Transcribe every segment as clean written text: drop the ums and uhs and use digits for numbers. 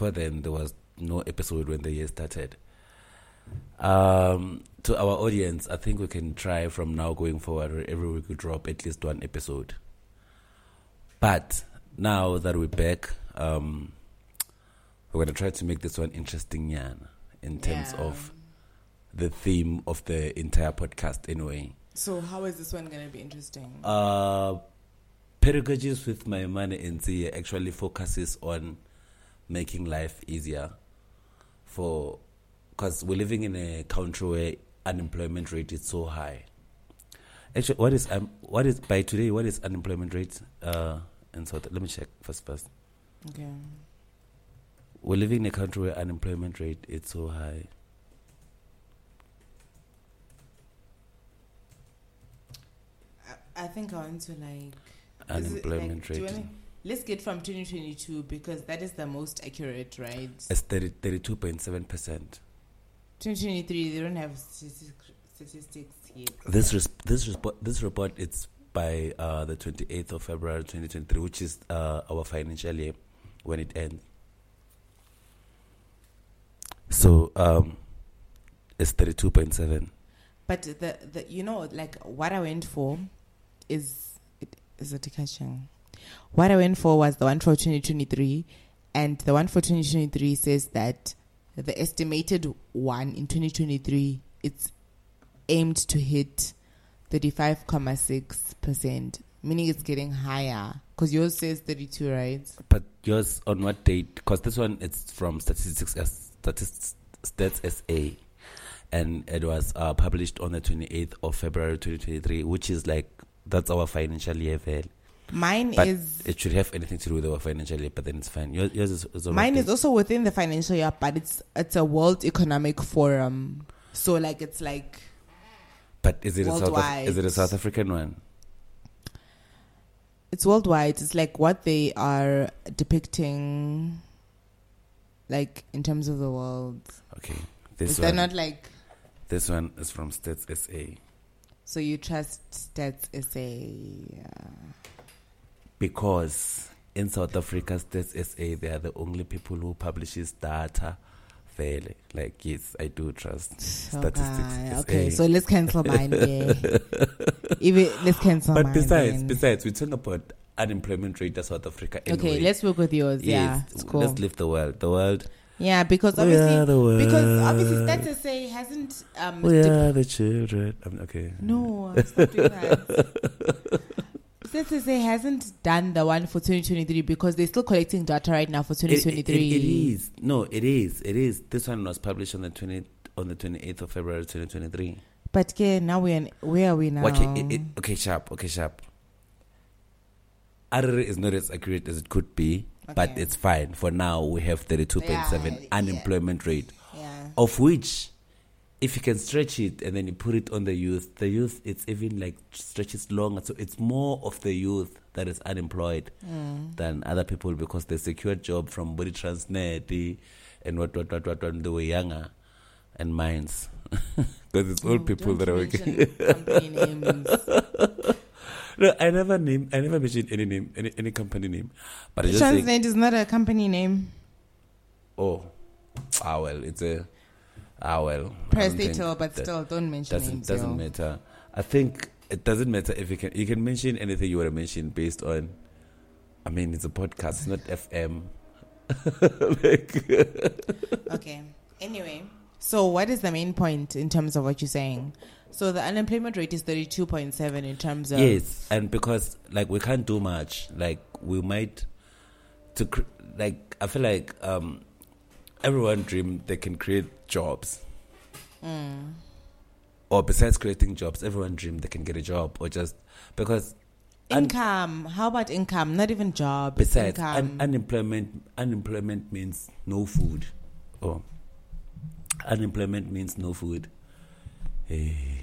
but then there was no episode when the year started. To our audience, I think we can try from now going forward where every week we drop at least one episode. But now that we're back, we're going to try to make this one interesting, in terms of the theme of the entire podcast anyway. So how is this one going to be interesting? Pedagogies with My Money NC actually focuses on making life easier because we're living in a country where unemployment rate is so high. Actually, what is by today? What is unemployment rate? And so let me check first. Okay. We're living in a country where unemployment rate is so high. I think I want to unemployment rate. Let's get from 2022 because that is the most accurate, right? It's 32.7%. 2023, they don't have statistics yet. This report is by the 28th of February 2023, which is our financial year when it ends. So it's 32.7. But the what I went for is a catching. What I went for was the one for 2023, and the one for 2023 says that the estimated one in 2023 it's aimed to hit 35.6%, meaning it's getting higher. Because yours says 32, right? But yours on what date? Because this one is from Stats SA, and it was published on the 28th of February 2023, which is that's our financial year. Mine but is. It should have anything to do with our financial year, but then it's fine. Yours is mine is also within the financial year, but it's a World Economic Forum, so it's like. But is it worldwide. Is it a South African one? It's worldwide. It's like what they are depicting, in terms of the world. Okay, is that not This one is from Stats SA. So you trust Stats SA? Because in South Africa, Stats SA, they are the only people who publishes data fairly. Yes, I do trust statistics. Okay, so let's cancel mine. Let's cancel mine. But besides, we're talking about unemployment rate in South Africa anyway. Okay, let's work with yours. Yes, it's cool. Let's leave the world. Yeah, because obviously Stats SA hasn't. We are the children. Okay. No, stop doing that. Stats SA hasn't done the one for 2023 because they're still collecting data right now for 2023. It is. No, it is. This one was published on the 28th of February 2023. But now where are we now? Okay, sharp. RR is not as accurate as it could be, but it's fine. For now, we have 32.7 unemployment rate, of which, if you can stretch it and then you put it on the youth, it's even stretches longer. So it's more of the youth that is unemployed than other people because they secured job from Body Transnet and what when they were younger and mines. Because it's old people that are working. Company names. No, I never mentioned any name, any company name. But Transnet is not a company name. Oh, well, it's a. Press detail, but still, don't mention names. Doesn't matter. I think it doesn't matter if you can mention anything you want to mention based on. I mean, it's a podcast, it's not FM. Okay. Anyway, so what is the main point in terms of what you're saying? So the unemployment rate is 32.7 in terms of... Yes, and because we can't do much. We might I feel like everyone dream they can create jobs. Or besides creating jobs, everyone dream they can get a job or just because income. How about income? Not even job. Besides, income. Unemployment means no food. Oh, unemployment means no food. Hey.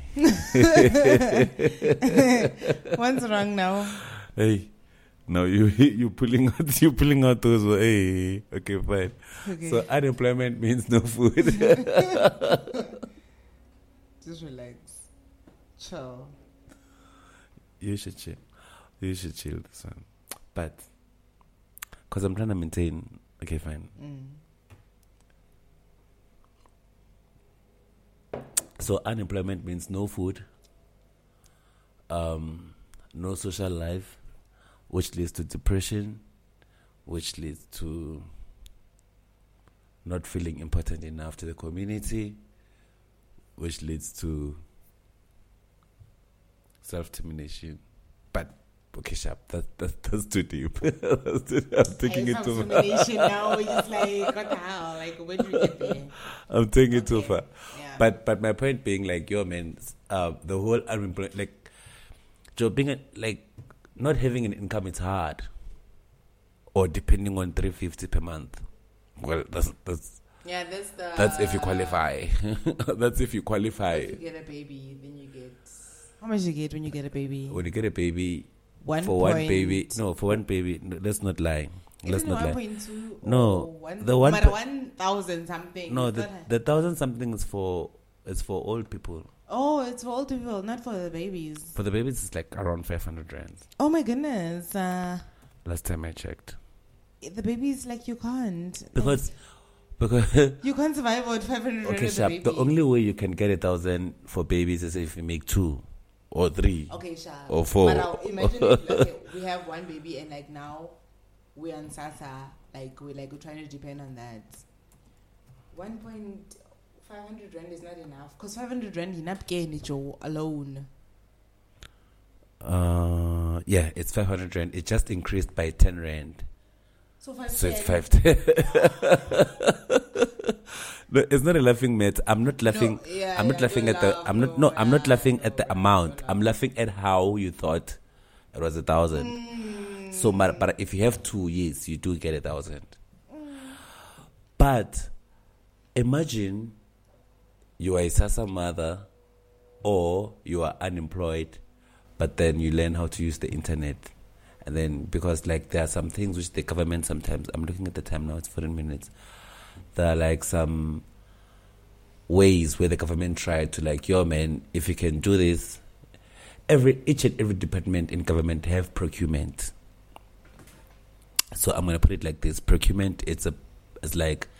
What's wrong now? Hey, no, you pulling out those. Hey, okay, fine. Okay. So unemployment means no food. Just relax, chill. You should chill this one, but because I'm trying to maintain. Okay, fine. So unemployment means no food, no social life, which leads to depression, which leads to not feeling important enough to the community, which leads to self-termination. But okay, sharp. That's too deep. I'm taking it too far. Now we're just like, what the hell? Like, where do we get there? I'm taking it too far. Yeah. But my point being, like, yo, man, the whole unemployment, like, Joe, being like not having an income, it's hard. Or depending on $350 per month. Well, that's if you qualify. That's if you qualify. If you get a baby, then you get. How much you get when you get a baby? When you get a baby, for one baby, no, let's not lie. Let's not lie. 1.2. No, the 1,000 something. No, the 1,000 something is for old people. Oh, it's for old people, not for the babies. For the babies, it's like around 500 rand. Oh my goodness. Last time I checked. The babies, like, you can't. Because you can't survive on 500 rand. Okay, Sharp. The only way you can get 1,000 for babies is if you make 2 or 3. Okay, Sharp. Or 4. But now imagine if, like, we have one baby and like now we're on SASA, we're trying to depend on that. 1.500 rand is not enough, because 500 rand you not getting it alone. Yeah, it's 500 rand. It just increased by 10 rand. So it's 510. No, it's not a laughing matter. I'm not laughing. No, I'm not laughing at the. I'm not laughing at the amount. I'm laughing at how you thought it was 1,000. So, but if you have 2 years, you do get 1,000. But imagine you are a SASA mother, or you are unemployed, but then you learn how to use the internet. And then, because like there are some things which the government sometimes, I'm looking at the time now, it's 14 minutes. There are like some ways where the government tried to like, yo man, if you can do this, each and every department in government have procurement. So I'm gonna put it like this: procurement, it's like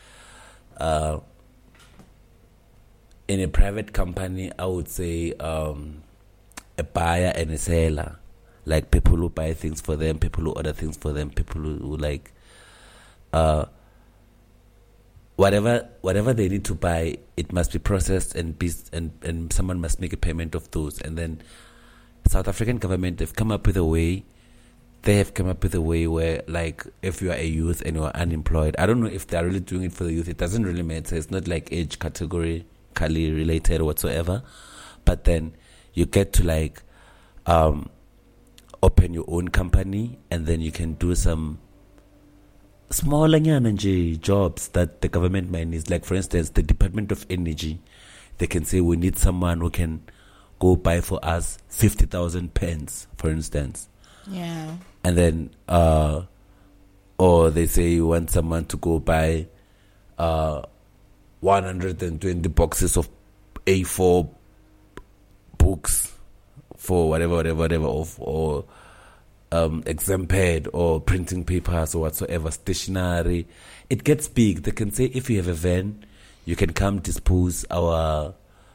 in a private company, I would say a buyer and a seller. Like people who buy things for them, people who order things for them, people who like whatever they need to buy, it must be processed and someone must make a payment of those. And then South African government, they've come up with a way. They have come up with a way where, like, if you are a youth and you are unemployed, I don't know if they are really doing it for the youth. It doesn't really matter. It's not like age categorically related whatsoever. But then you get to like open your own company, and then you can do some small jobs that the government might need. Like, for instance, the Department of Energy, they can say, we need someone who can go buy for us 50,000 pens, for instance. Yeah. And then, or they say you want someone to go buy 120 boxes of A4 books for whatever, or exam pad or printing papers or whatsoever, stationery. It gets big. They can say, if you have a van, you can come dispose our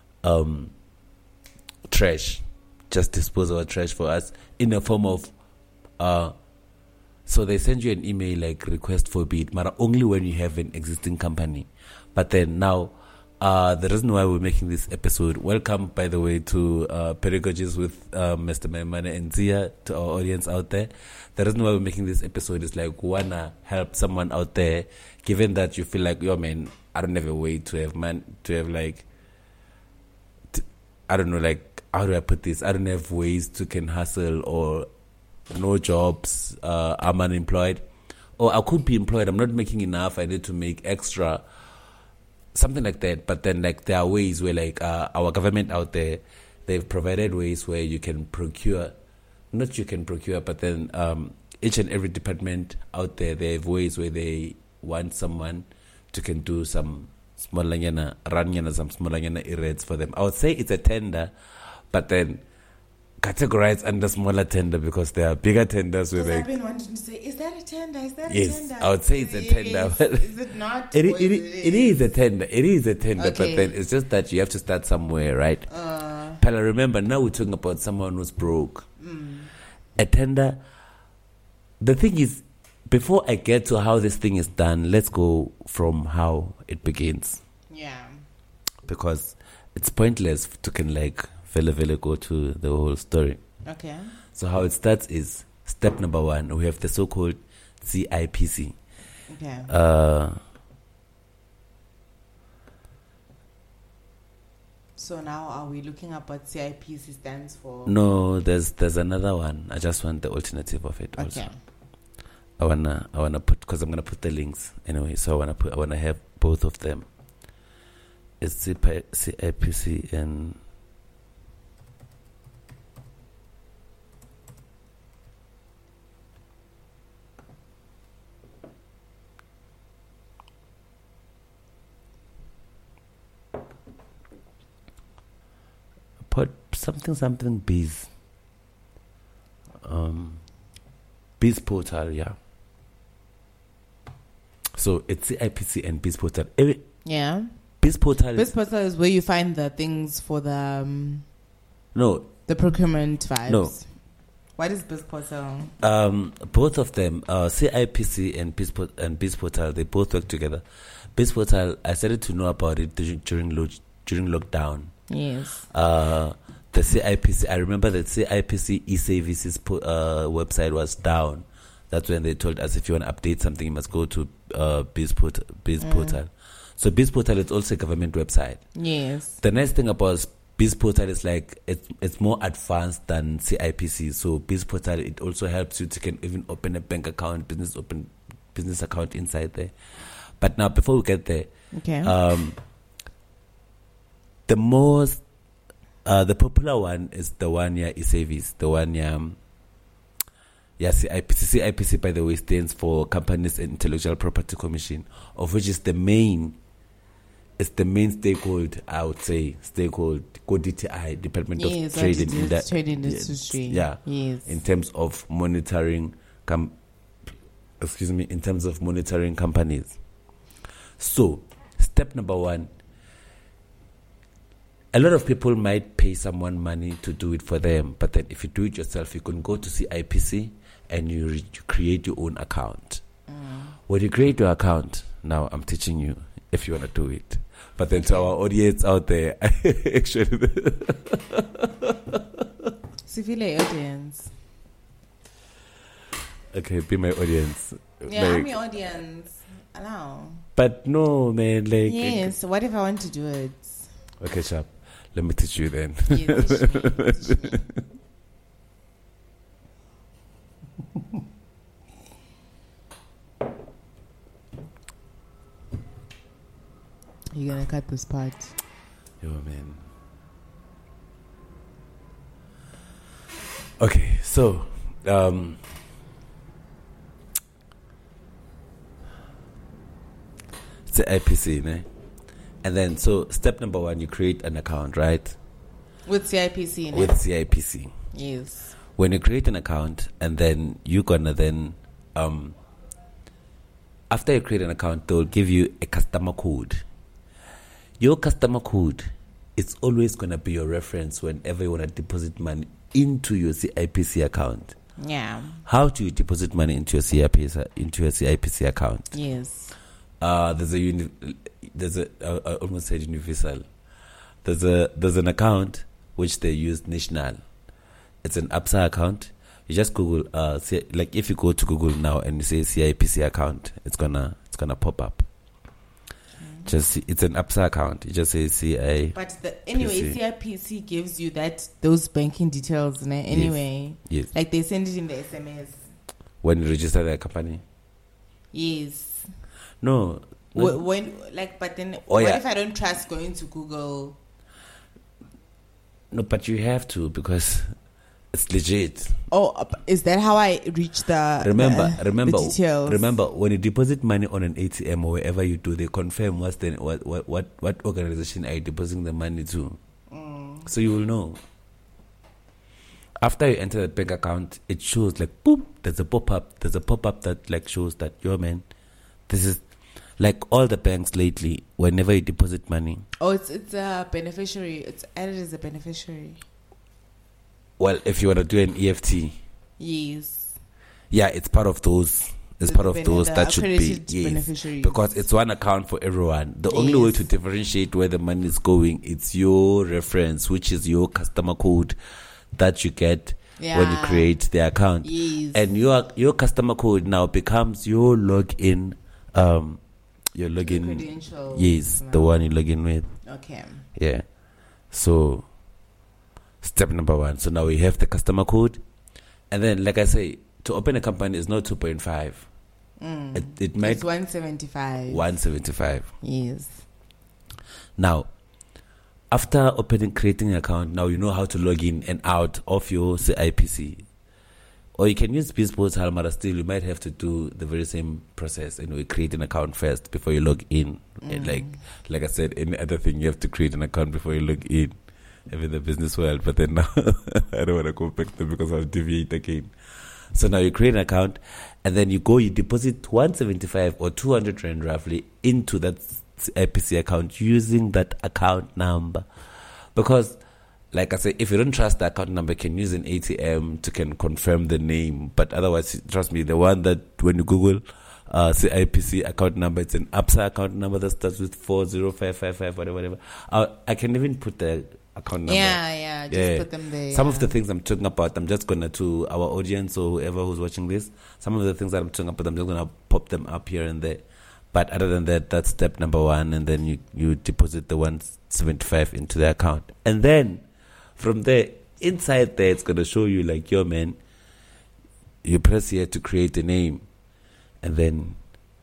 trash. Just dispose our trash for us in a form of so they send you an email like request for bid, but only when you have an existing company. But then now, the reason why we're making this episode, welcome, by the way, to Pedagogies with Mr. Maimane and Zia, to our audience out there. The reason why we're making this episode is like, we want to help someone out there, given that you feel like, yo man, I don't have a way to have like, I don't know, like, how do I put this? I don't have ways to can hustle, or no jobs, I'm unemployed. Or I could be employed, I'm not making enough, I need to make extra. Something like that. But then, like, there are ways where, like, our government out there, they've provided ways where you can procure, but then each and every department out there, they have ways where they want someone to can do some small errands for them. I would say it's a tender, but then categorized under smaller tender because there are bigger tenders with I've been wanting to say, is that a tender? Is that yes, a tender? I would say it's a tender. But Is it not? It is a tender. It is a tender, Okay. but then it's just that you have to start somewhere, right? Pella, remember, now we're talking about someone who's broke. A tender. The thing is, before I get to how this thing is done, let's go from how it begins. Yeah. Because it's pointless to vele go to the whole story. Okay. So how it starts is step number 1. We have the so-called CIPC. Okay. So now are we looking up what CIPC stands for? No, there's another one. I just want the alternative of it also. Okay. I wanna put, because I'm gonna put the links anyway. So I wanna have both of them. It's CIPC and put something biz. Biz portal, yeah. So it's CIPC and biz portal. Yeah. Biz portal. Biz portal is where you find the things for the the procurement vibes. No. What is biz portal? Both of them, CIPC and biz portal, they both work together. Biz portal, I started to know about it during lockdown. Yes. The CIPC, I remember that CIPC e-services website was down. That's when they told us if you want to update something, you must go to biz portal. So biz portal is also a government website. Yes. The nice thing about biz portal is it's more advanced than CIPC. So biz portal, it also helps you can even open a bank account, business account inside there. But now before we get there, okay. The popular one is the one e-service, the one CIPC. CIPC, by the way, stands for Companies and Intellectual Property Commission, of which is the main stakeholder, I would say, stakeholder, DTI, Department of Trade and Industry. Yeah. Yes. In terms of monitoring, in terms of monitoring companies. So, step number 1. A lot of people might pay someone money to do it for them, but then if you do it yourself, you can go to CIPC and you create your own account. When you create your account, now I'm teaching you if you want to do it. But then to our audience out there, actually... Civile audience. Okay, be my audience. Yeah, I'm your audience. Allow. But no, man, Yes, what if I want to do it? Okay, sharp. Let me teach you then. Yes, teach me. You're gonna cut this part. Yo, man. Okay, so it's the IPC, ne? And then, so step number 1, you create an account, right? With CIPC, ne? With CIPC. Yes. When you create an account, and then you're gonna then, after you create an account, they'll give you a customer code. Your customer code is always gonna be your reference whenever you wanna deposit money into your CIPC account. Yeah. How do you deposit money into your CIPC account? Yes. There's a I almost said universal. There's an account which they use national. It's an ABSA account. You just Google like if you go to Google now and you say CIPC account, it's gonna pop up. Just it's an ABSA account. You just say CI. But anyway, CIPC gives you those banking details, ne? Anyway. Yes. Like they send it in the SMS. When you register the company. Yes. No. But then what if I don't trust going to Google? No, but you have to because it's legit. Oh, is that how I reach the details? Remember, when you deposit money on an ATM or wherever you do, they confirm what organization are you depositing the money to. So you will know. after you enter the bank account, it shows like boom. There's a pop-up. There's a pop-up that like shows that, yo man, this is like all the banks lately. Whenever you deposit money, it's a beneficiary. It's added as a beneficiary. Well, if you want to do an EFT, yes, yeah, it's part of those. It's part of those that should be, yes, because it's one account for everyone. The only way to differentiate where the money is going, it's your reference, which is your customer code that you get when you create the account. Yes. And your customer code now becomes your login, your login credentials. Yes, the one you log in with. Okay. Yeah. So step number 1. So now we have the customer code, and then like I say, to open a company is not 2.5. It might. It's 175. 175. Yes. Now, after creating an account, now you know how to log in and out of your CIPC. Or you can use BizPortal, but still you might have to do the very same process. You create an account first before you log in. And like I said, any other thing, you have to create an account before you log in. Even the business world. But then now, I don't want to go back there because I'll deviate again. So now you create an account, and then you deposit 175 or 200 Rand roughly into that IPC account using that account number. Because, like I say, if you don't trust the account number, you can use an ATM to can confirm the name. But otherwise, trust me, the one that when you Google IPC account number, it's an ABSA account number that starts with 40555, whatever. I can even put the account number. Just put them there. Some of the things I'm talking about, I'm just gonna, to our audience or whoever who's watching this, some of the things that I'm talking about, I'm just gonna pop them up here and there. But other than that, that's step number 1, and then you deposit the 175 into the account, and then from there, inside there, it's gonna show you like, yo man, you press here to create a name, and then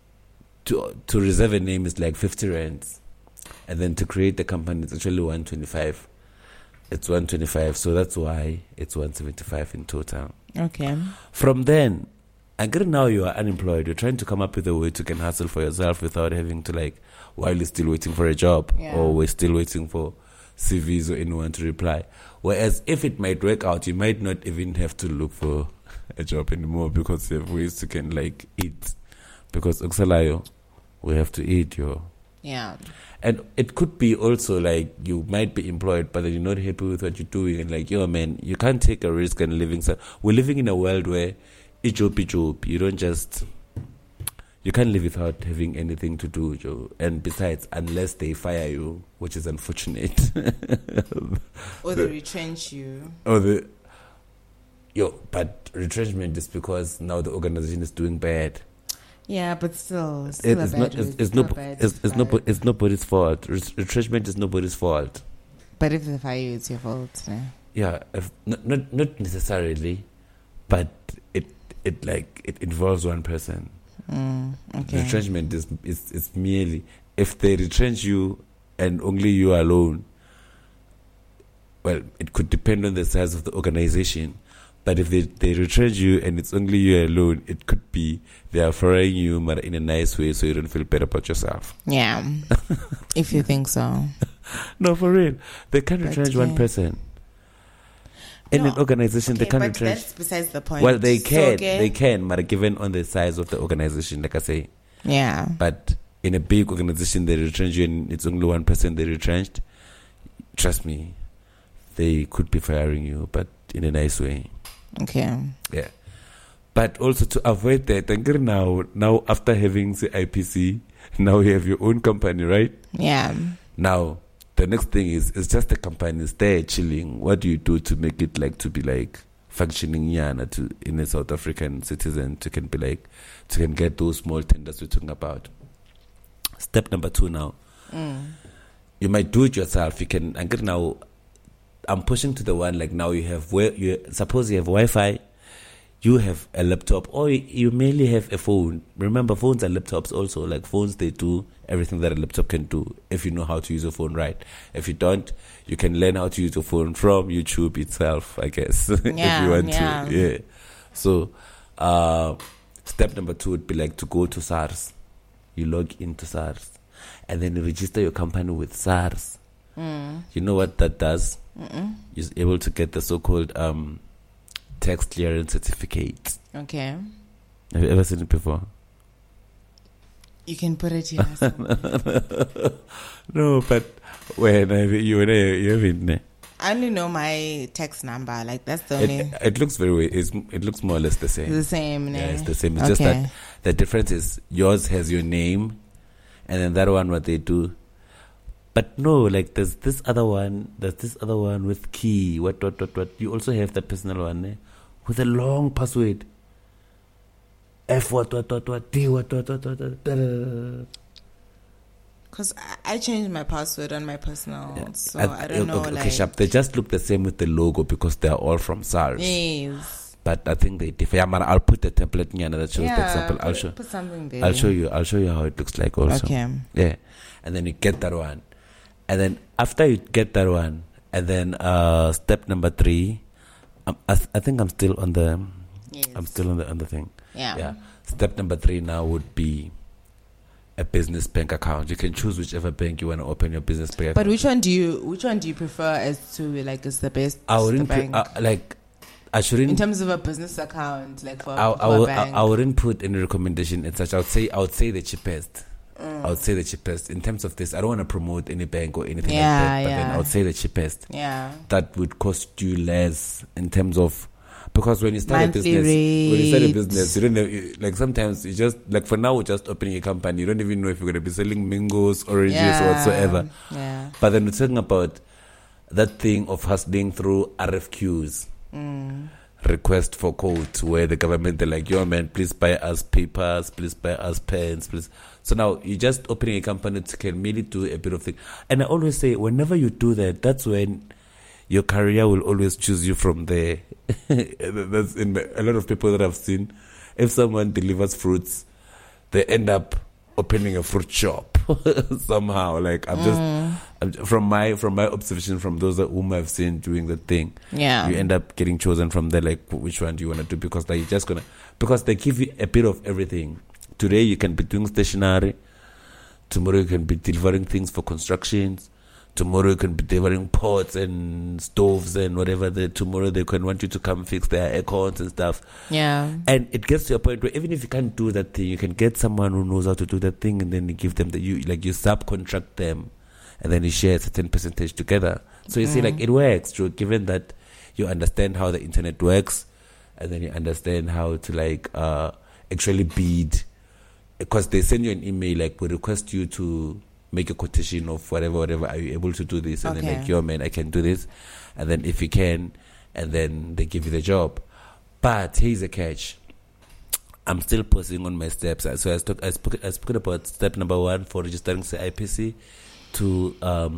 to reserve a name is like 50 rands, and then to create the company it's actually 125. It's 125, so that's why it's 175 in total. Okay. From then, and now you are unemployed, you're trying to come up with a way to can hustle for yourself without having to while you're still waiting for a job, or we're still waiting for CVs or anyone to reply. Whereas if it might work out, you might not even have to look for a job anymore because you have ways to can eat. Because Oxalayo, we have to eat, yo. Yeah. And it could be also you might be employed, but then you're not happy with what you're doing, and yo man, you can't take a risk and living. So we're living in a world where job. You don't just, you can't live without having anything to do, Joe. And besides, unless they fire you, which is unfortunate, or they retrench you, but retrenchment is because now the organization is doing bad. Yeah, but still it's nobody's fault. Retrenchment is nobody's fault. But if they fire you, it's your fault. Yeah, not necessarily, but it involves one person. Okay. Retrenchment is merely if they retrench you and only you alone. Well, it could depend on the size of the organization. But if they retrench you and it's only you alone, it could be they are firing you but in a nice way so you don't feel bad about yourself. Yeah. If you think so. No, for real. They can't retrench one person. In an organization, they can't retrench. That's besides the point. Well, they can, but given on the size of the organization, like I say. Yeah. But in a big organization, they retrench you and it's only one person they retrenched. Trust me, they could be firing you, but in a nice way. Okay. Yeah. But also to avoid that, now after having the IPC, now you have your own company, right? Yeah. Now, the next thing is, it's just the company is there chilling. What do you do to make it to be functioning in a South African citizen to can get those small tenders we're talking about? Step number 2 now. You might do it yourself. You can, and now I'm pushing to the one now you have suppose you have Wi-Fi, you have a laptop, or you mainly have a phone. Remember, phones and laptops also, phones, they do everything that a laptop can do if you know how to use a phone right. If you don't, you can learn how to use a phone from YouTube itself, I guess, if you want to. Yeah. So, step number 2 would be to go to SARS. You log into SARS, and then you register your company with SARS. You know what that does? You're able to get the so-called tax clearance certificate. Okay. Have you ever seen it before? You can put it here. No, but when you haven't. I only know my tax number. Like that's the only. It looks it looks more or less the same. It's the same. Yeah, it's the same. It's just that the difference is yours has your name, and then that one what they do. But no, like there's this other one with key. What. You also have that personal one with a long password. F what D what. Because I changed my password on my personal, so I don't know. Okay, sharp. They just look the same with the logo because they are all from SARS. Yes. But I think they differ. I'll put the template in that shows the example. Put something there. I'll show you how it looks like also. Okay. Yeah, and then you get that one, and then after you get that one, and then step number 3. I think I'm still on the. Yes. I'm still on the thing. Yeah. Step number 3 now would be a business bank account. You can choose whichever bank you want to open your business bank account. But which one do you prefer as to like is the best? I wouldn't I shouldn't. In terms of a business account, like for a bank. I wouldn't put any recommendation as such. I would say the cheapest. I would say the cheapest in terms of this. I don't want to promote any bank or anything like that. But then I would say the cheapest. Yeah. That would cost you less in terms of. Because when you start monthly a rate. business, you don't know, like sometimes you just, like for now, we're just opening a company. You don't even know if you're going to be selling mangoes, oranges, or whatsoever. Yeah. But then we're talking about that thing of hustling through RFQs, request for quotes, where the government, they're like, yo man, please buy us papers, please buy us pens, please. So now you're just opening a company to can really do a bit of thing. And I always say, whenever you do that, that's when your career will always choose you from there. That's in a lot of people that I've seen. If someone delivers fruits, they end up opening a fruit shop somehow. Like I'm from my observation from those whom I've seen doing the thing. Yeah, you end up getting chosen from there. Like which one do you want to do? Because like you're just because they give you a bit of everything. Today you can be doing stationery. Tomorrow you can be delivering things for constructions. Tomorrow you can be delivering pots and stoves and whatever. Tomorrow they can want you to come fix their aircons and stuff. Yeah. And it gets to a point where even if you can't do that thing, you can get someone who knows how to do that thing, and then you give them you subcontract them, and then you share a certain percentage together. So you see, like it works, true, given that you understand how the internet works, and then you understand how to like actually bid, because they send you an email like we request you to make a quotation of whatever, are you able to do this? And then like, yo man, I can do this. And then if you can, and then they give you the job. But here's a catch. I'm still pausing on my steps. So I spoke about step number 1 for registering IPC, to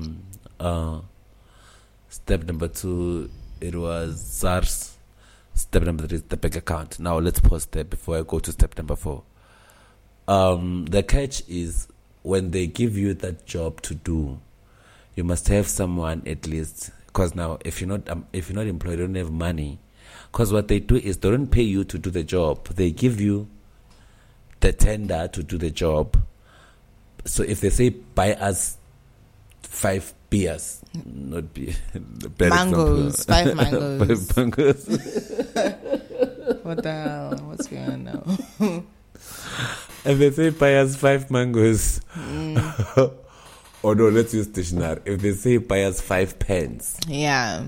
step number 2, it was SARS. Step number 3 is the bank account. Now let's pause there before I go to step number 4. The catch is, when they give you that job to do, you must have someone at least. Because now, if you're not employed, you don't have money. Because what they do is they don't pay you to do the job. They give you the tender to do the job. So if they say buy us 5 beers, not beer, mangoes, 5 mangoes. 5 mangoes. What the hell? What's going on now? If they say buy us 5 mangoes, or no, let's use stationery. If they say buy us 5 pens, yeah,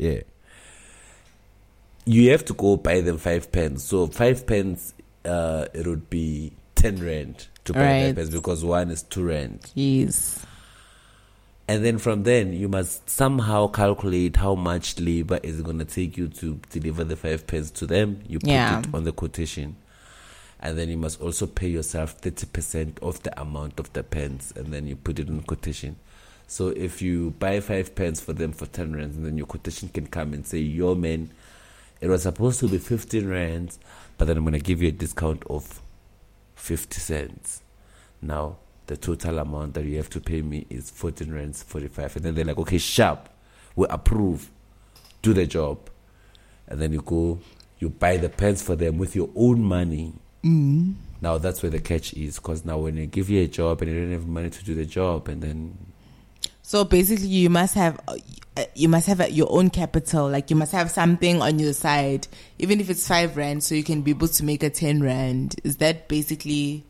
you have to go buy them 5 pens. So 5 pens, it would be 10 rand to buy 5 pens, because 1 is 2 rand. Yes. And then from then, you must somehow calculate how much labor is going to take you to deliver the 5 pens to them. You put it on the quotation. And then you must also pay yourself 30% of the amount of the pens, and then you put it in quotation. So if you buy 5 pens for them for 10 rands, and then your quotation can come and say, yo man, it was supposed to be 15 rands, but then I'm going to give you a discount of 50 cents. Now, the total amount that you have to pay me is 14 rands 45. And then they're like, okay, sharp, we approve, do the job. And then you go, you buy the pens for them with your own money. Now that's where the catch is, because now when they give you a job and you don't have money to do the job, and then So basically, you must have your own capital. Like you must have something on your side, even if it's 5 rand, so you can be able to make a 10 rand. Is that basically?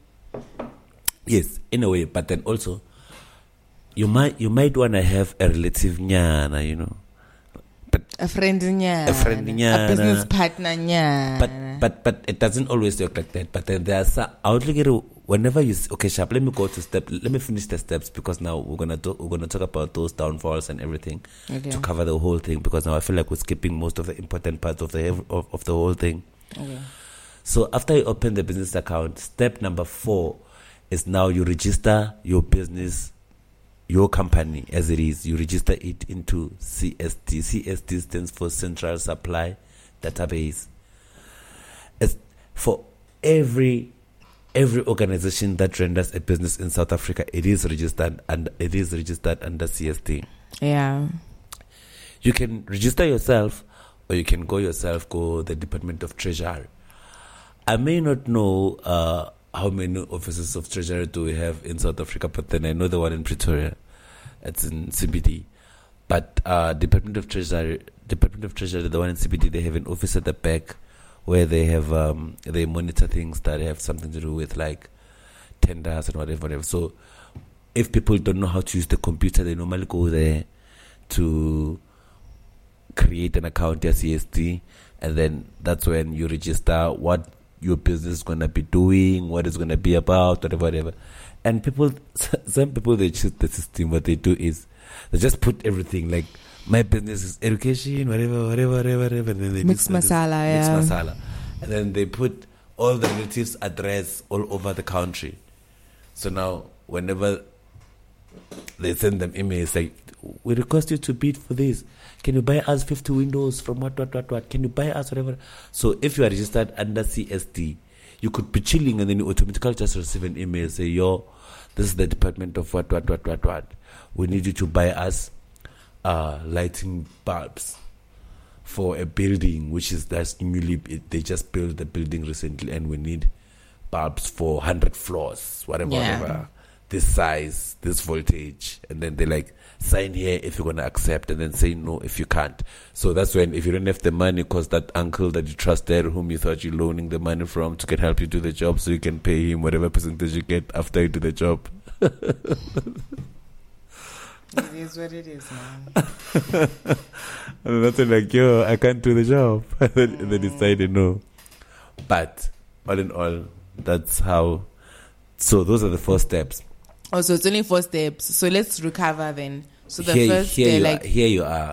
Yes, in a way. But then also, you might want to have a relative nyana, you know. But a friend nyana, a business partner nyana. But it doesn't always work like that. But then there's I would look at it whenever you okay, Sharp. Let me go to step. Let me finish the steps because now we're gonna talk about those downfalls and everything to cover the whole thing. Because now I feel like we're skipping most of the important parts of the whole thing. Okay. So after you open the business account, step number 4 is now you register your business. Your company, as it is, you register it into CSD. CSD stands for Central Supply Database. It's for every organization that renders a business in South Africa, it is registered under CSD. Yeah. You can register yourself, or you can go the Department of Treasury. I may not know how many offices of treasury do we have in South Africa, but then I know the one in Pretoria. It's in CBD. But Department of Treasury, the one in CBD, they have an office at the back where they have they monitor things that have something to do with like tenders and whatever. So if people don't know how to use the computer, they normally go there to create an account at CSD, and then that's when you register what your business is going to be doing, what it's going to be about, whatever. And some people, they choose the system. What they do is they just put everything, like my business is education, whatever, and then they mix masala. And then they put all the relatives' address all over the country. So now, whenever they send them emails like, we request you to bid for this. Can you buy us 50 windows from what? Can you buy us whatever? So if you are registered under CSD, you could be chilling and then you automatically just receive an email say, yo, this is the department of what. We need you to buy us lighting bulbs for a building, which is that's newly, they just built the building recently, and we need bulbs for 100 floors, whatever. This size, this voltage, and then they like sign here if you're gonna accept, and then say no if you can't. So that's when, if you don't have the money, because that uncle that you trusted, whom you thought you're loaning the money from, to can help you do the job, so you can pay him whatever percentage you get after you do the job. It is what it is, man. And that's when like, yo, I can't do the job. And then they decided no. But all in all, that's how. So those are the 4 steps. Oh, so it's only 4 steps. So let's recover then. So the first step, here you are.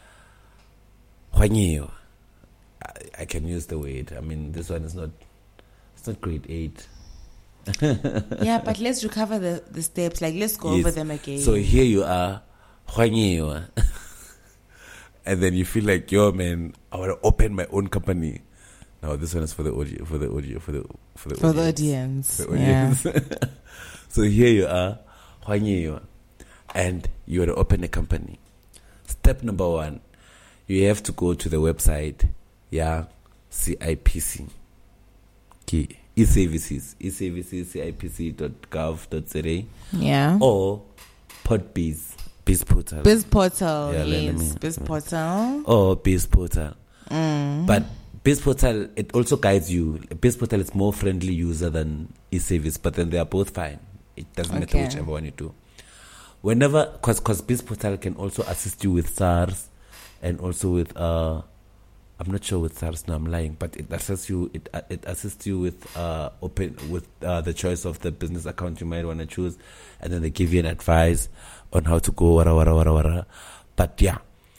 I can use the word. I mean, this one is not. It's not grade 8. Yeah, but let's recover the steps. Like, let's go over them again. So here you are. And then you feel like, yo, man, I want to open my own company. No, this one is for the audio, for the audience. Yeah. So here you are, and you want to open a company. Step number 1, you have to go to the website, CIPC, e-services, cipc.gov.za, or PortBiz, BizPortal. BizPortal, yes, BizPortal. Or BizPortal. But BizPortal, it also guides you. BizPortal is more friendly user than eService, but then they are both fine. It doesn't matter whichever one you do. Whenever, because BizPortal can also assist you with SARS and also with, I'm not sure with SARS, no, I'm lying, but it assists you. It assists you with the choice of the business account you might want to choose, and then they give you an advice on how to go. But yeah.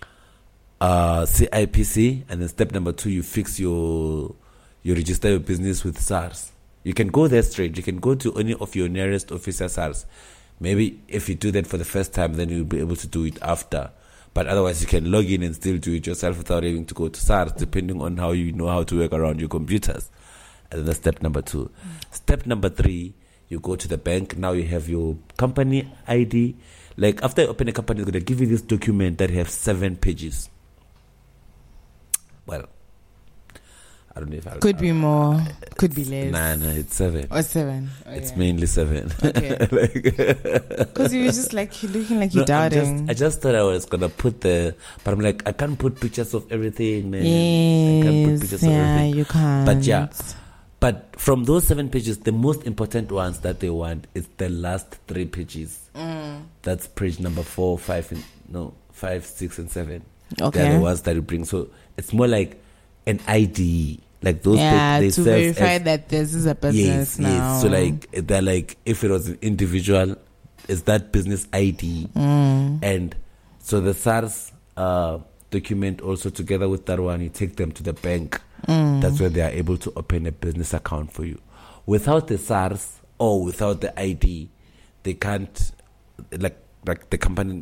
CIPC, and then step number 2, you fix you register your business with SARS. You can go there straight. You can go to any of your nearest officer SARS. Maybe if you do that for the first time, then you'll be able to do it after. But otherwise, you can log in and still do it yourself without having to go to SARS, depending on how you know how to work around your computers. And that's step number 2. Step number 3, you go to the bank. Now you have your company ID. Like after you open a company, it's going to give you this document that has 7 pages. Well, I don't know if I'll... Could be more. Could be less. Nah, it's 7. Or 7. It's mainly 7. Okay. Because you were just like looking like you're doubting. I just thought I was going to put but I'm like, I can't put pictures of everything, man. Yes. I can't put pictures of everything. You can't. But yeah. But from those 7 pages, the most important ones that they want is the last 3 pages. That's page number 4, 5, 6, and 7. Okay. They're the ones that you bring. So it's more like an ID. Like those they to verify that this is a business now. Yes. So like they're like, if it was an individual, is that business ID? And so the SARS document also together with that one, you take them to the bank. That's where they are able to open a business account for you. Without the SARS or without the ID, they can't like the company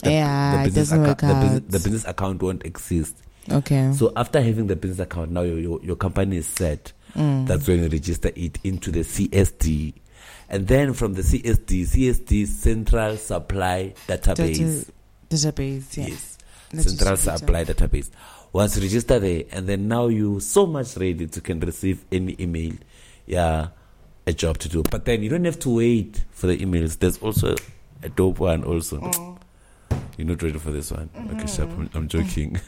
the business account won't exist. Okay. So after having the business account, now your company is set. That's when you register it into the CSD. And then from the CSD Central Supply Database. Database, yeah. Yes. Central Supply Database. Once you register there, and then now you're so much ready to can receive any email, a job to do. But then you don't have to wait for the emails. There's also a dope one also. You're not ready for this one? Okay, Sharp, I'm joking.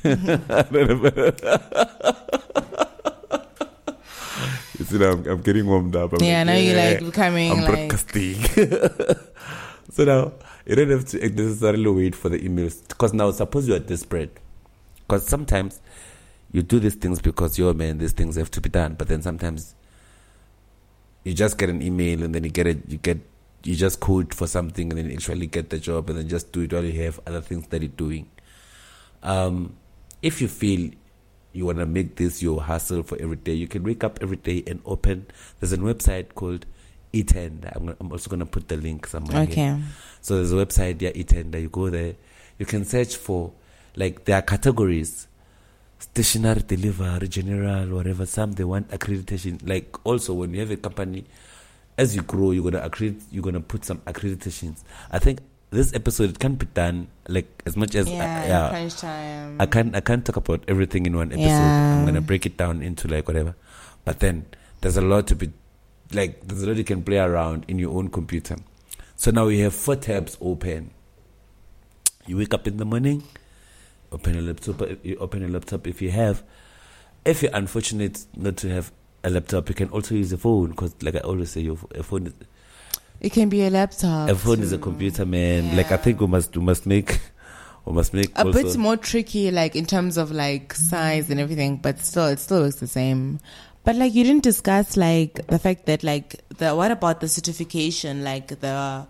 You see, I'm getting warmed up. Now you're like becoming I'm broadcasting. So now, you don't have to necessarily wait for the emails. Because now, suppose you are desperate. Because sometimes you do these things because, these things have to be done. But then sometimes you just get an email and then you just code for something and then you actually get the job and then just do it while you have other things that you're doing. If you feel you want to make this your hustle for every day, you can wake up every day and open. There's a website called eTender. I'm also going to put the link somewhere. Okay. Here. So there's a website, eTender. You go there. You can search for, like, there are categories. Stationary, delivery, general, whatever. Some, they want accreditation. Like, also, when you have a company, as you grow, you're gonna put some accreditations. I think this episode, it can't be done like as much as crunch time. I can't talk about everything in one episode. I'm gonna break it down into like whatever. But then there's a lot you can play around in your own computer. So now you have 4 tabs open. You wake up in the morning, open a laptop. You open a laptop if you're unfortunate not to have a laptop, you can also use a phone because, like I always say, a phone. It can be a laptop. A phone is a computer, man. Yeah. Like I think we must make a bit more tricky, like in terms of like size and everything, but still, it still looks the same. But like you didn't discuss like the fact that like what about the certification, like the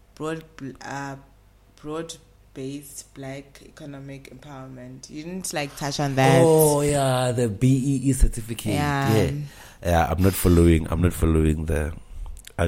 broad-based Black economic empowerment? You didn't like touch on that. Oh yeah, the BEE certificate. Yeah. I'm not following the. I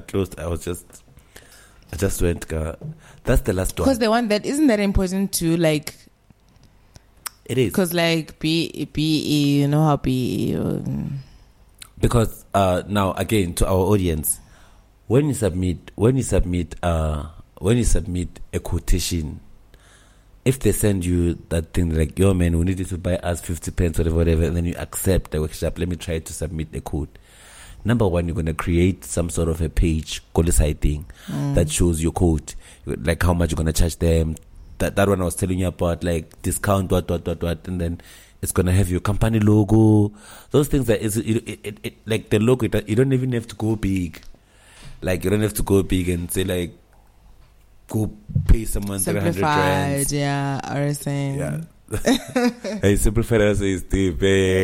just went. That's the last one. Because the one that isn't that important to like. It is. Because like BEE, you know how BEE. Because now again to our audience, when you submit a quotation, if they send you that thing like, yo man, we need you to buy us 50 pence or whatever, and then you accept the workshop, let me try to submit a code. Number one, you're going to create some sort of a page, thing that shows your code, like how much you're going to charge them. That one I was telling you about, like discount, what, and then it's going to have your company logo. Those things that is, like the logo, you don't even have to go big. Like you don't have to go big and say like, go pay someone 300 rand. Yeah, RSA. Yeah. Hey, simplified RSA is deep.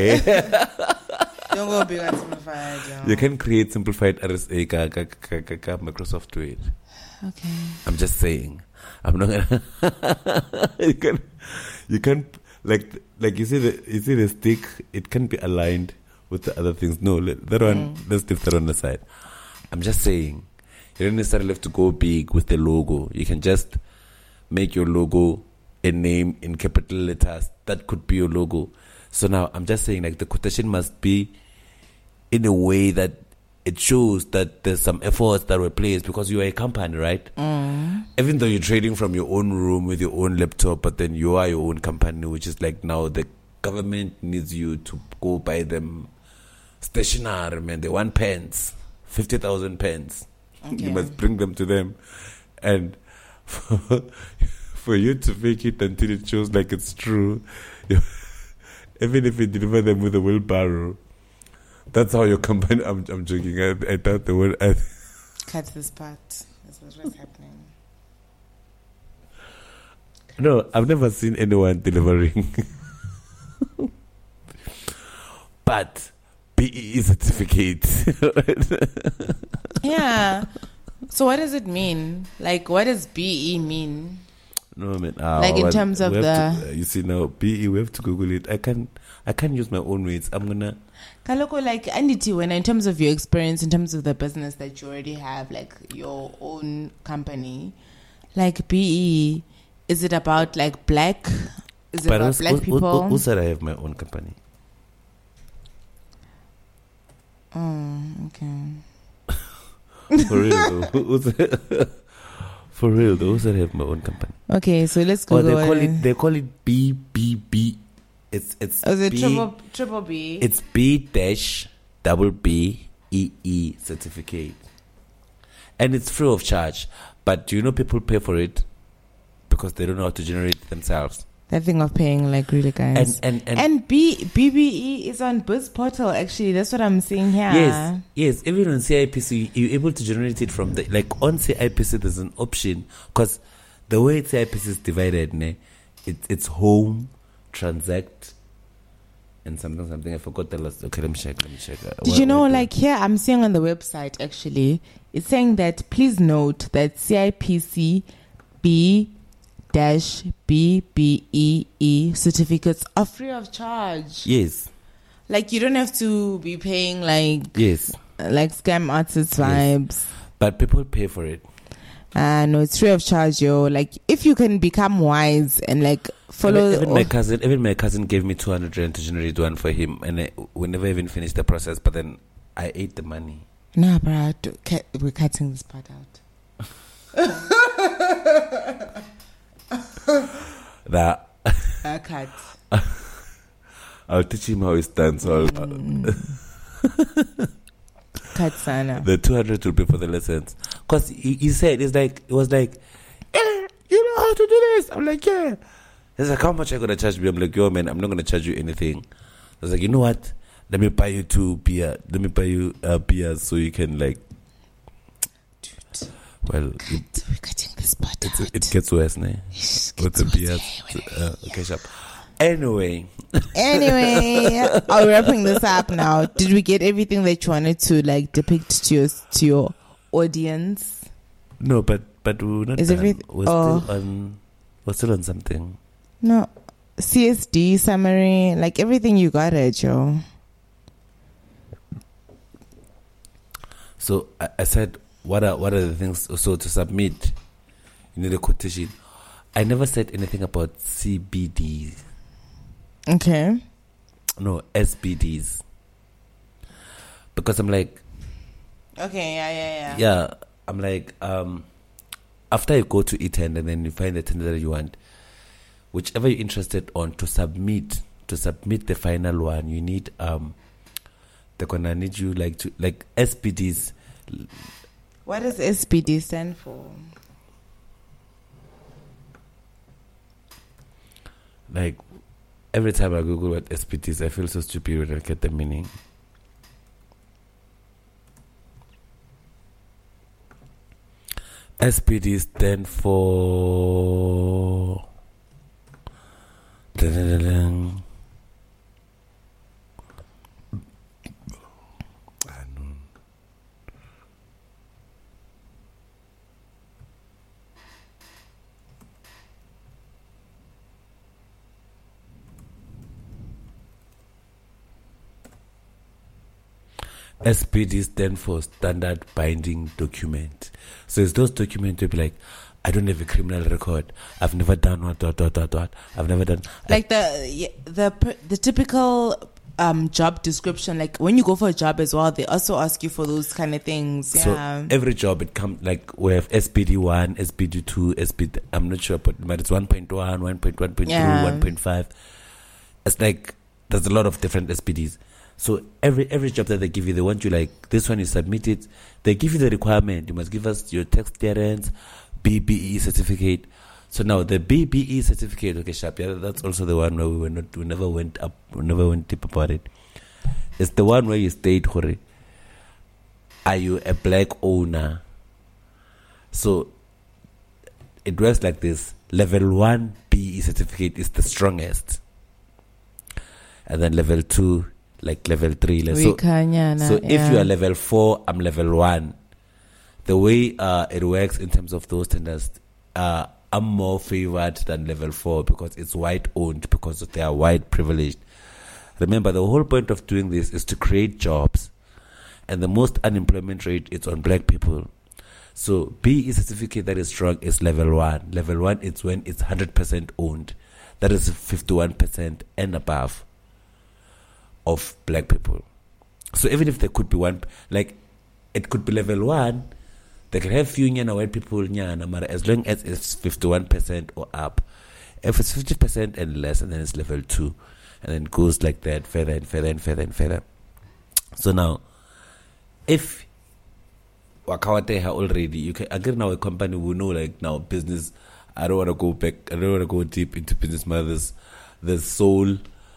Don't go big on simplified. Yeah. You can create simplified RSA. Microsoft do it. Okay. I'm just saying. I'm not gonna. You can like you see the stick. It can be aligned with the other things. No, that one. Let's leave that on the side. I'm just saying. You don't necessarily have to go big with the logo. You can just make your logo a name in capital letters. That could be your logo. So now I'm just saying, like, the quotation must be in a way that it shows that there's some efforts that were placed because you are a company, right? Even though you're trading from your own room with your own laptop, but then you are your own company, which is like now the government needs you to go buy them stationery, man. They want pens, 50,000 pens. Okay. You must bring them to them, and for you to fake it until it shows like it's true, even if you deliver them with a wheelbarrow, that's how your company. I'm joking. I thought the word. Cut this part. That's what's happening. No, I've never seen anyone delivering. But BEE certificate. Yeah. So what does it mean? Like, what does BE mean? No, man. Like in terms of the... you see now, BE, we have to Google it. I can't use my own words. I'm gonna... Kaloko, like, in terms of your experience, in terms of the business that you already have, like your own company, like BE... Is it about like black? Is it about black people? Who said I have my own company? Oh, okay. For real though. For real though, who said I have my own company? Okay, so let's go. They call it BBB. It's is it triple B? It's B-BBEE certificate. And it's free of charge. But do you know people pay for it? Because they don't know how to generate it themselves. That thing of paying, like, really, guys. And BBE is on BizPortal, actually. That's what I'm seeing here. Yes. Even on CIPC, you're able to generate it from like on CIPC, there's an option. Because the way CIPC is divided, it's home, transact, and something. I forgot the last. Okay, let me check. Did you know, like, here I'm seeing on the website, actually, it's saying that please note that CIPC B-BBEE certificates are free of charge. Yes. Like, you don't have to be paying, like... Yes. Like scam artist vibes. But people pay for it. No, it's free of charge, yo. Like, if you can become wise and, like, follow... Even my cousin gave me 200 rand to generate one for him, and we never even finished the process, but then I ate the money. Nah, bro. We're cutting this part out. That cut. I'll teach him how it stands. Cut sana. The 200 will be for the lessons. Cause he said it was like, you know how to do this. I'm like, yeah. He's like, how much are you gonna charge me? I'm like, yo, man, I'm not gonna charge you anything. I was like, you know what? Let me buy you 2 beer. Let me buy you beers so you can like. Well, we're cutting this part out. It gets worse, ne? With the beers. Okay, sharp. Anyway, are we wrapping this up now? Did we get everything that you wanted to like depict to your audience? No, but we're not. Is everything? We're still on something. No, CSD summary, like everything you got it, Joe. So I said, what are the things? So to submit, you need a quotation. I never said anything about CBDs. Okay. No, SBDs. Because I'm like... Okay, yeah. Yeah, I'm like, after you go to e-tender and then you find the tender that you want, whichever you're interested on, to submit the final one, you need, they're gonna need you like SBDs. What does SBD stand for? Like, every time I Google what SPT is, I feel so stupid when I get the meaning. SPD stand for... SPD stand for Standard Binding Document. So it's those documents to be like, I don't have a criminal record. I've never done what. I've never done. Like the typical job description. Like when you go for a job as well, they also ask you for those kind of things. Yeah. So every job it comes like we have SPD 1, SPD 2, SPD. I'm not sure, but it's 1.1, 1.1.2, 1.5. It's like there's a lot of different SPDs. So every job that they give you, they want you like, this one you submit it. They give you the requirement. You must give us your tax clearance, BBE certificate. So now the BBE certificate, okay, sharp. Yeah, that's also the one where we never went deep about it. It's the one where you state, Hore, are you a black owner? So it works like this. Level 1 BE certificate is the strongest. And then level 2, like level 3. So if you are level 4, I'm level 1. The way it works in terms of those tenders, I'm more favored than level 4 because it's white owned, because they are white privileged. Remember, the whole point of doing this is to create jobs. And the most unemployment rate is on black people. So BE certificate that is strong is level 1. Level 1 is when it's 100% owned. That is 51% and above of black people. So even if there could be one, like it could be level 1, they can have few nyana white people nyana, but as long as it's 51% or up. If it's 50% and less, and then it's level 2, and then it goes like that, further and further and further and further. So now, if Wakawateha already, you can agree now a company will know, like now business, I don't want to go back, I don't want to go deep into business matters. The soul,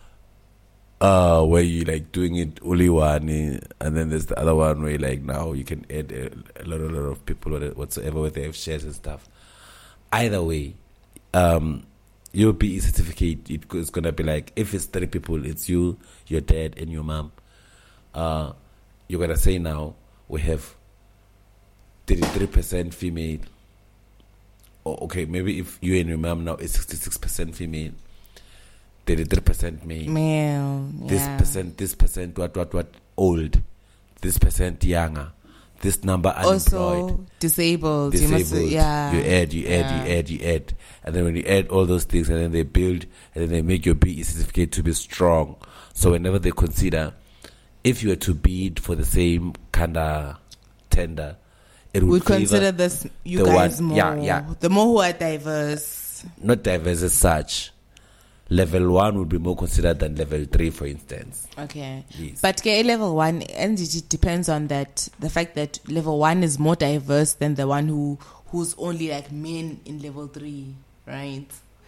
where you like doing it only one, and then there's the other one where like now you can add a lot of people whatsoever, where they have shares and stuff. Either way, your BE certificate, it's gonna be like, if it's 3 people, it's you, your dad, and your mom. You're gonna say now we have 33% female. Or okay, maybe if you and your mom now is 66% female, 33% male. This percent what old, this percent younger, this number unemployed, also disabled. You add, and then when you add all those things, and then they build, and then they make your BE certificate to be strong. So whenever they consider, if you were to bid for the same kind of tender, it would consider this you guys more. The more who are diverse. Not diverse as such. Level 1 would be more considered than level 3, for instance. Okay. Yes. But level 1, and it depends on that, the fact that level 1 is more diverse than the one who's only like men in level 3, right?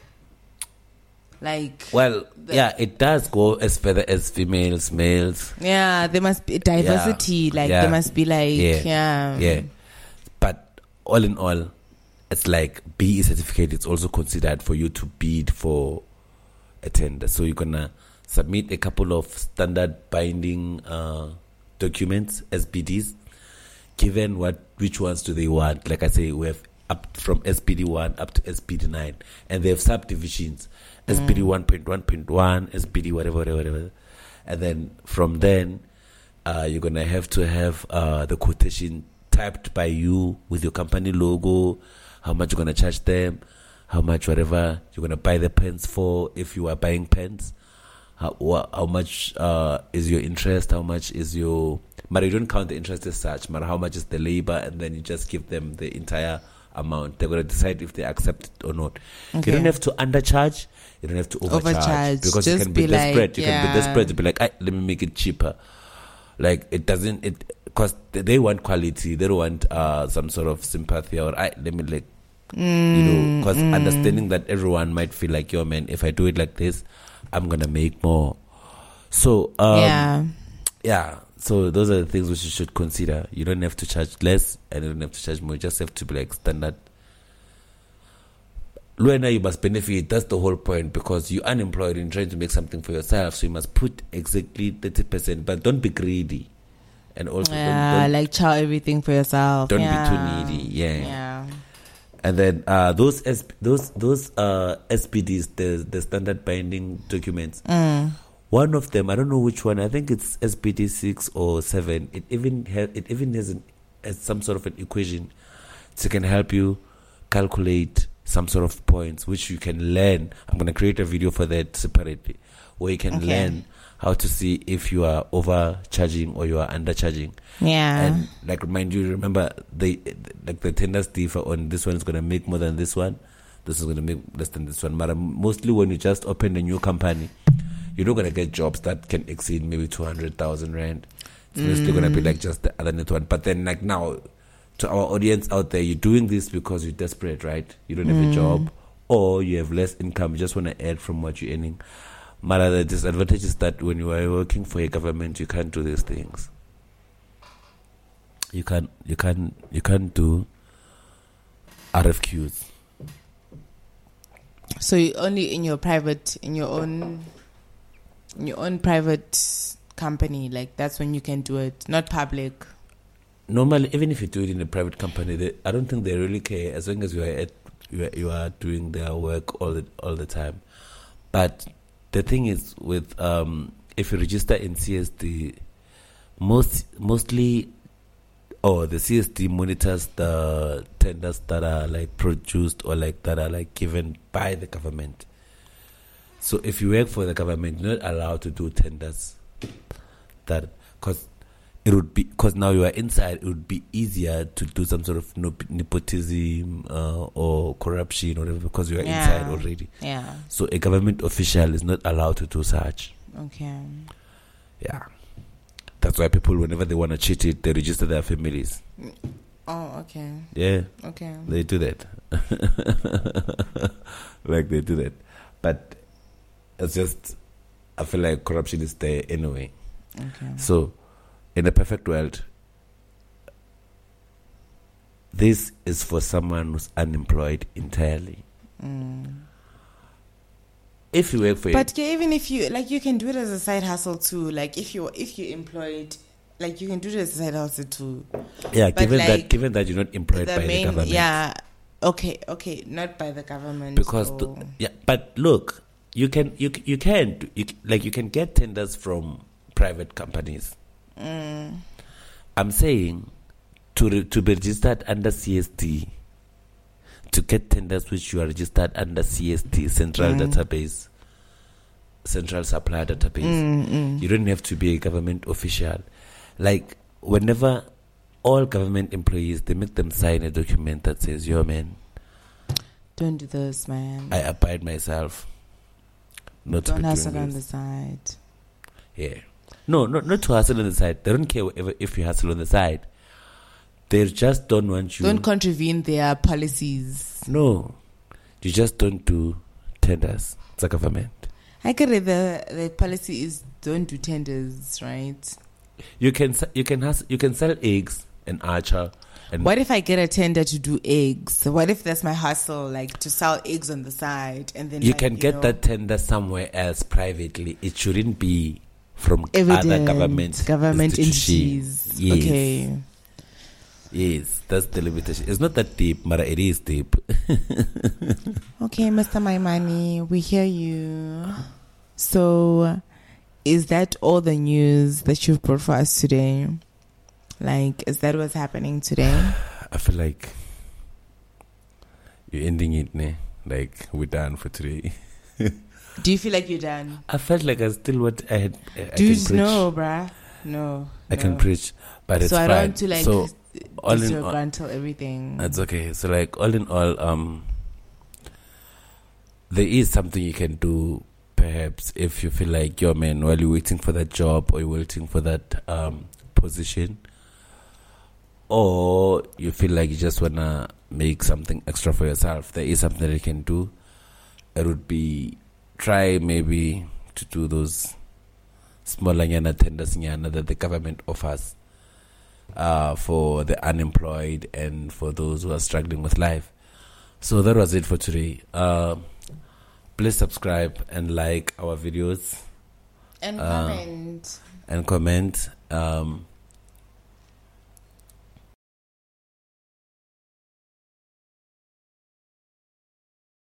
Like, well, it does go as further as females, males. Yeah, there must be diversity. There must be like, yeah. But all in all, it's like BE certificate. It's also considered for you to bid for a tender. So you're gonna submit a couple of standard binding documents, SBDs. Given which ones do they want? Like I say, we have up from SBD 1 up to SBD 9, and they have subdivisions. SBD 1.1.1, SBD whatever. And then from then, you're going to have the quotation typed by you with your company logo, how much you're going to charge them, how much whatever you're going to buy the pens for, if you are buying pens, how much is your interest, how much is your... But you don't count the interest as such, but how much is the labor, and then you just give them the entire amount. They're going to decide if they accept it or not. Okay. You don't have to undercharge. You don't have to overcharge because you can be desperate. You can be desperate to be like, let me make it cheaper. Like because they want quality. They don't want some sort of sympathy or let me like, because understanding that everyone might feel like, yo man, if I do it like this, I'm gonna make more. So so those are the things which you should consider. You don't have to charge less and you don't have to charge more. You just have to be like standard. Luena, you must benefit. That's the whole point, because you're unemployed and trying to make something for yourself. So you must put exactly 30%, but don't be greedy. And also don't like chow everything for yourself. Don't be too needy. Yeah. And then those SPDs, the standard binding documents. One of them, I don't know which one. I think it's SPD 6 or 7. It even has some sort of an equation, so it can help you calculate some sort of points, which you can learn. I'm going to create a video for that separately, where you can learn how to see if you are overcharging or you are undercharging. Yeah. And like remember the tenders differ on this one is going to make more than this one. This is going to make less than this one. But mostly when you just open a new company, you're not gonna get jobs that can exceed maybe 200,000 rand. It's mostly gonna be like just the other net one. But then like now, to our audience out there, you're doing this because you're desperate, right? You don't have a job or you have less income. You just want to add from what you're earning. But the disadvantage is that when you are working for a government, you can't do these things. You can't do RFQs. So you only in your own private company, like that's when you can do it, not public. Normally, even if you do it in a private company, I don't think they really care as long as you are doing their work all the time. But the thing is, with if you register in CSD, mostly, the CSD monitors the tenders that are like produced or like that are like given by the government. So if you work for the government, you're not allowed to do tenders because now you are inside, it would be easier to do some sort of nepotism or corruption or whatever because you are inside already. Yeah. So a government official is not allowed to do such. Okay. Yeah. That's why people, whenever they want to cheat it, they register their families. Oh, okay. Yeah. Okay. They do that. Like they do that. But it's just, I feel like corruption is there anyway. Okay. So, in a perfect world, this is for someone who's unemployed entirely. If you work for even if you you can do it as a side hustle too. Like if you're employed, like you can do it as a side hustle too. Yeah, given that you're not employed by the government. Yeah. Okay, not by the government. Because but look, you can get tenders from private companies. I'm saying to be registered under CSD, to get tenders which you are registered under CSD, Central Database, Central Supply Database. You don't have to be a government official. Like whenever all government employees, they make them sign a document that says, "Yo, man, don't do this, man. I abide myself. Not don't to be hustle doing on this." the side. Yeah. No, not to hustle on the side. They don't care if you hustle on the side. They just don't want you. Don't contravene their policies. No. You just don't do tenders. It's a government. I get it. The policy is don't do tenders, right? You can sell eggs and archer. And what if I get a tender to do eggs? What if that's my hustle, like to sell eggs on the side, and then you can get that tender somewhere else privately. It shouldn't be from other government entities. Yes. Okay. Yes, that's the limitation. It's not that deep, but it is deep. Okay, Mr. My Money, we hear you. So, is that all the news that you've brought for us today? Like, is that what's happening today? I feel like you're ending it, ne? Like, we're done for today. Do you feel like you're done? I felt like I still what I had. Dude, no, bruh. No. I can preach, but it's fine. So I don't want to like all in your until everything. That's okay. So like all in all, there is something you can do. Perhaps if you feel like, yo man, while you're waiting for that job or you're waiting for that position, or you feel like you just wanna make something extra for yourself, there is something that you can do. It would be try maybe to do those smaller tenders that the government offers for the unemployed and for those who are struggling with life. So that was it for today. Please subscribe and like our videos and comment. And comment.